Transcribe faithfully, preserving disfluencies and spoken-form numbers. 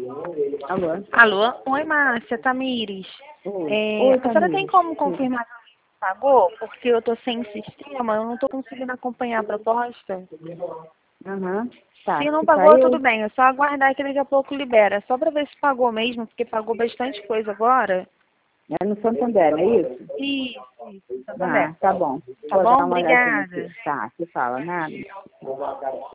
Alô? Alô? Oi, Márcia, Tamires. Oi, É, Oi a senhora tem Tamires. como confirmar que pagou? Porque eu tô sem sistema, eu não tô conseguindo acompanhar a proposta. Aham. Tá, Se não se pagou, tudo caiu, bem, é só aguardar que daqui a pouco libera. Só pra ver se pagou mesmo, porque pagou bastante coisa agora. é no Santander, não é isso? Isso, isso, Ah, Santander. tá bom. Tá Vou bom? dar uma olhadinha aqui. Obrigada. Tá, se fala nada.